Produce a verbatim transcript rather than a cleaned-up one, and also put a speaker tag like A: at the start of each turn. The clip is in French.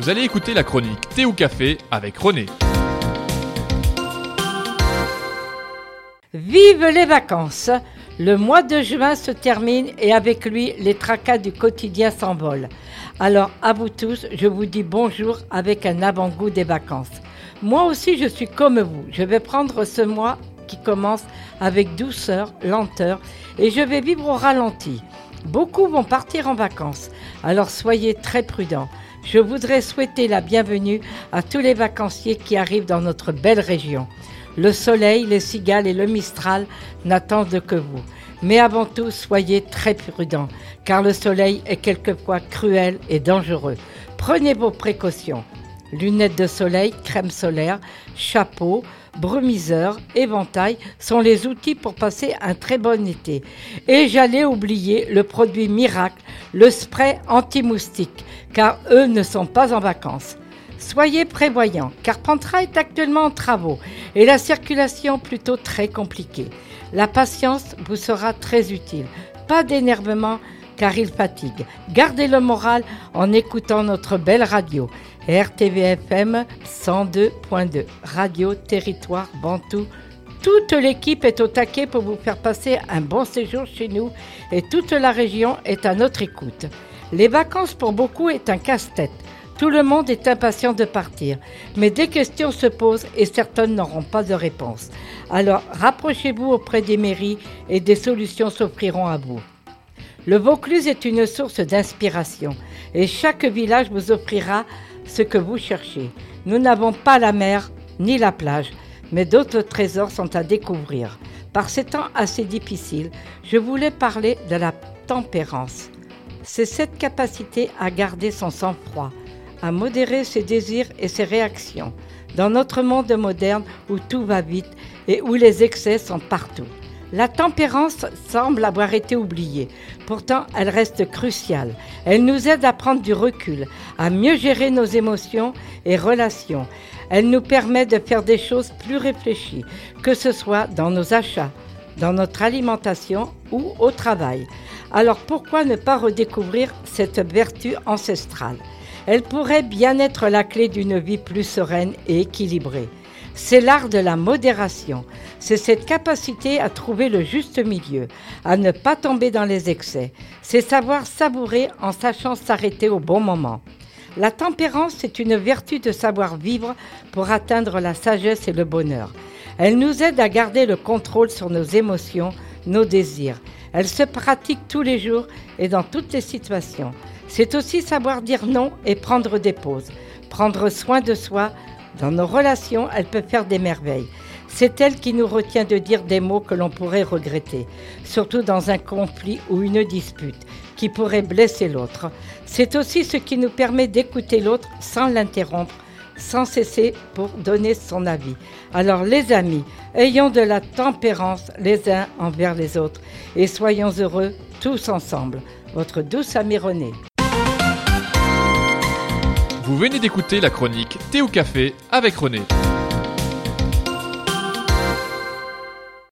A: Vous allez écouter la chronique Thé ou Café avec René.
B: Vive les vacances! Le mois de juin se termine et avec lui, les tracas du quotidien s'envolent. Alors, à vous tous, je vous dis bonjour avec un avant-goût des vacances. Moi aussi, je suis comme vous. Je vais prendre ce mois qui commence avec douceur, lenteur et je vais vivre au ralenti. Beaucoup vont partir en vacances, alors soyez très prudents. Je voudrais souhaiter la bienvenue à tous les vacanciers qui arrivent dans notre belle région. Le soleil, les cigales et le mistral n'attendent que vous. Mais avant tout, soyez très prudents, car le soleil est quelquefois cruel et dangereux. Prenez vos précautions. Lunettes de soleil, crème solaire, chapeau, brumiseur, éventail sont les outils pour passer un très bon été. Et j'allais oublier le produit miracle, le spray anti-moustique, car eux ne sont pas en vacances. Soyez prévoyants, car Pantra est actuellement en travaux et la circulation plutôt très compliquée. La patience vous sera très utile. Pas d'énervement, car il fatigue. Gardez le moral en écoutant notre belle radio. R T V F M cent deux point deux, Radio Territoire Bantou. Toute l'équipe est au taquet pour vous faire passer un bon séjour chez nous et toute la région est à notre écoute. Les vacances pour beaucoup est un casse-tête. Tout le monde est impatient de partir, mais des questions se posent et certaines n'auront pas de réponse. Alors rapprochez-vous auprès des mairies et des solutions s'offriront à vous. Le Vaucluse est une source d'inspiration et chaque village vous offrira ce que vous cherchez. Nous n'avons pas la mer ni la plage, mais d'autres trésors sont à découvrir. Par ces temps assez difficiles, je voulais parler de la tempérance. C'est cette capacité à garder son sang-froid, à modérer ses désirs et ses réactions, dans notre monde moderne où tout va vite et où les excès sont partout. La tempérance semble avoir été oubliée, pourtant elle reste cruciale. Elle nous aide à prendre du recul, à mieux gérer nos émotions et relations. Elle nous permet de faire des choses plus réfléchies, que ce soit dans nos achats, dans notre alimentation ou au travail. Alors pourquoi ne pas redécouvrir cette vertu ancestrale ? Elle pourrait bien être la clé d'une vie plus sereine et équilibrée. C'est l'art de la modération. C'est cette capacité à trouver le juste milieu, à ne pas tomber dans les excès. C'est savoir savourer en sachant s'arrêter au bon moment. La tempérance, c'est une vertu de savoir vivre pour atteindre la sagesse et le bonheur. Elle nous aide à garder le contrôle sur nos émotions, nos désirs. Elle se pratique tous les jours et dans toutes les situations. C'est aussi savoir dire non et prendre des pauses. Prendre soin de soi. Dans nos relations, elle peut faire des merveilles. C'est elle qui nous retient de dire des mots que l'on pourrait regretter, surtout dans un conflit ou une dispute qui pourrait blesser l'autre. C'est aussi ce qui nous permet d'écouter l'autre sans l'interrompre, sans cesser pour donner son avis. Alors les amis, ayons de la tempérance les uns envers les autres et soyons heureux tous ensemble. Votre douce amie René.
A: Vous venez d'écouter la chronique Thé ou Café avec René.